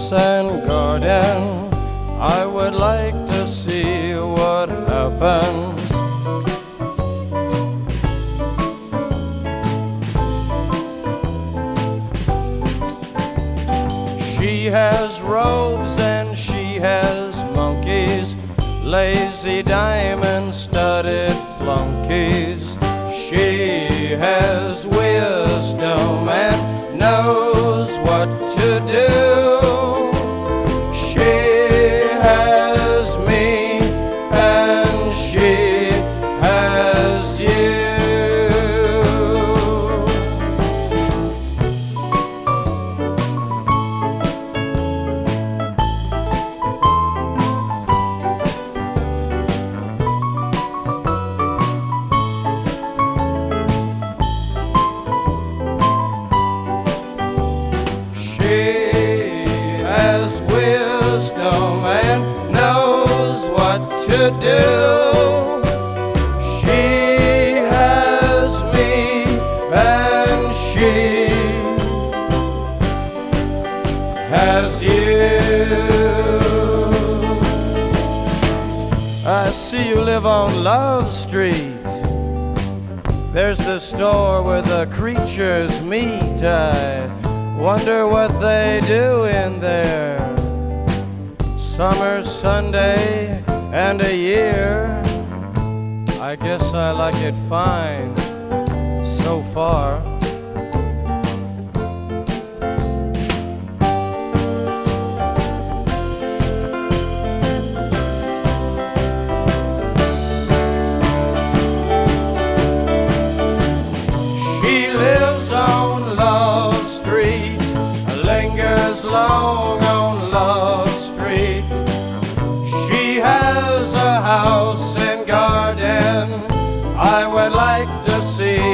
house and garden. I would like to see what happens. She has robes and she has monkeys, lazy diamond-studded flunkies. She has wisdom and knows what to do. She has me and she has you. And knows what to do. She has me and she has you. I see you live on Love Street. There's the store where the creatures meet. I wonder what they do in there. Summer, Sunday, and a year. I guess I like it fine so far. She lives on Love Street, lingers long on Love Street. She has a house and garden. I would like to see